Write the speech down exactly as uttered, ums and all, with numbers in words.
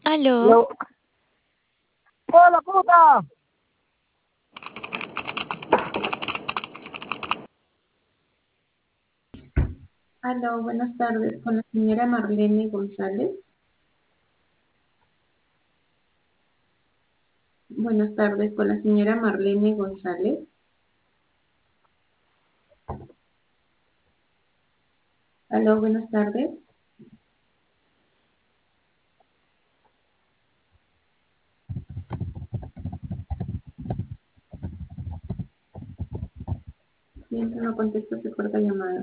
Aló, Yo, ¡hola puta! Aló, buenas tardes, con la señora Marlene González. Buenas tardes, con la señora Marlene González. Aló, buenas tardes. Siempre no contesto, se corta llamada.